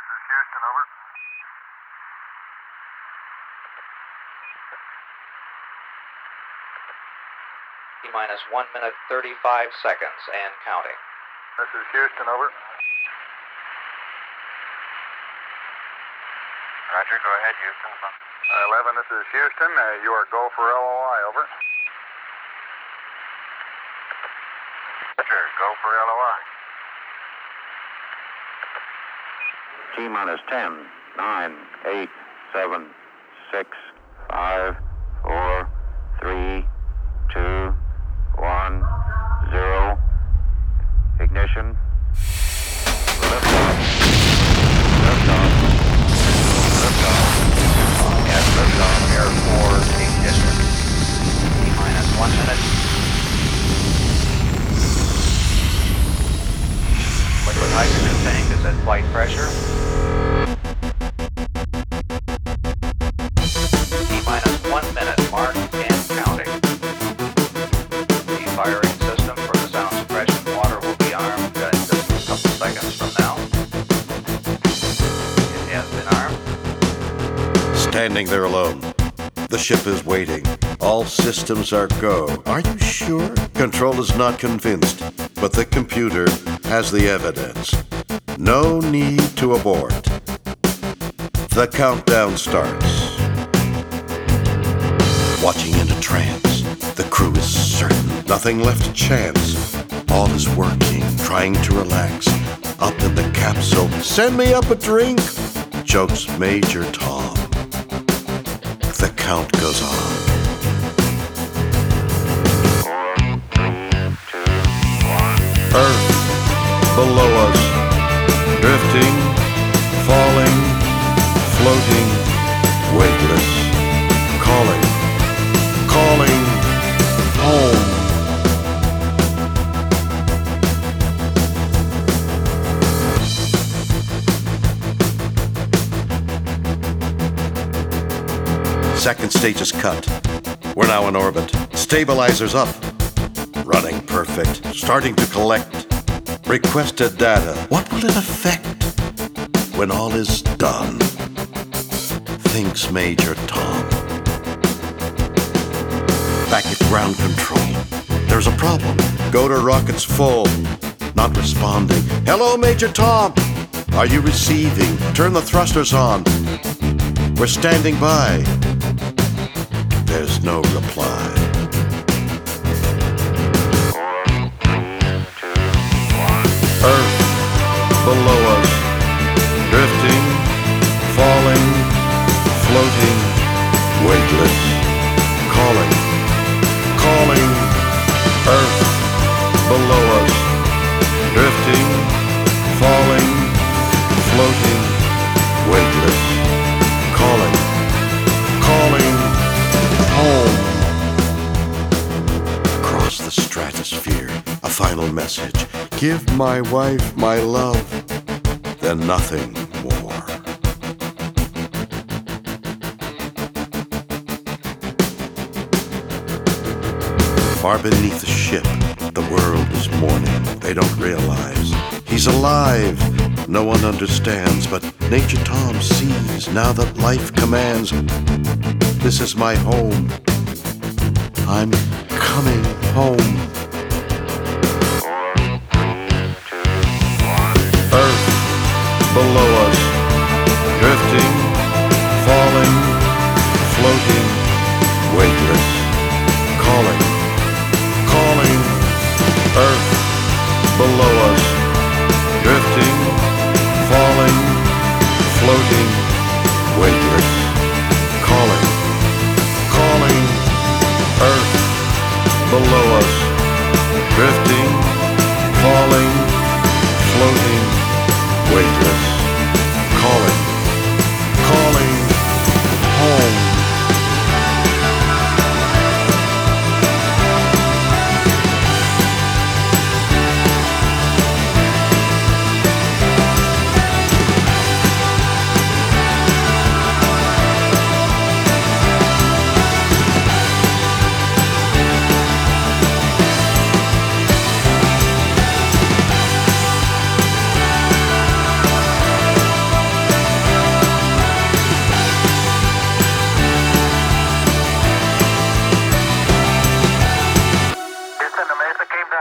is Houston, over. T-minus 1 minute 35 seconds and counting. This is Houston, over. Roger, go ahead, Houston. 11, this is Houston. You are go for LOI, over. Roger, go for LOI. T-minus 10, 9, 8, 7, 6, 5, 4, 3, 2, 1, 0. Ignition. Liftoff. Liftoff. Liftoff. Yes, liftoff. Air 4 ignition. T-minus 1 minute. Liquid hydrogen tank is at flight pressure. T-minus 1 minute, mark and counting. The firing system for the sound suppression water will be armed in just a couple seconds from now. It has been armed. Standing there alone. The ship is waiting. All systems are go. Are you sure? Control is not convinced, but the computer has the evidence. No need to abort. The countdown starts. Watching in a trance, the crew is certain. Nothing left to chance. All is working, trying to relax. Up in the capsule, send me up a drink, jokes Major Tom. The count goes on. 4, 3, 2, 1. Earth below us, drifting, falling, floating, weightless, calling, calling, home. Second stage is cut. We're now in orbit. Stabilizers up. Running perfect. Starting to collect requested data. What will it affect when all is done? Thinks Major Tom. Back at ground control. There's a problem. Go to rockets full. Not responding. Hello, Major Tom. Are you receiving? Turn the thrusters on. We're standing by. There's no reply. 4, 3, 2, 1. Earth below us, drifting, falling, floating, weightless, calling, calling. Earth below us, drifting, falling, floating, weightless, calling, calling, home. Across the stratosphere, a final message. Give my wife my love, then nothing more. Far beneath the ship, the world is mourning. They don't realize he's alive. No one understands, but Nature Tom sees now that life commands. This is my home. I'm coming home. 4, 3, 2, 1. Earth below us, drifting, falling, floating, weightless, calling, calling. Earth below us, drifting, falling, floating, weightless, calling, calling. Earth below us, drifting, falling, floating, weightless, calling, calling, home.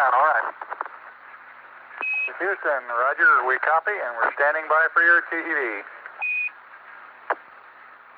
all right. Houston, roger, we copy, and we're standing by for your TEV.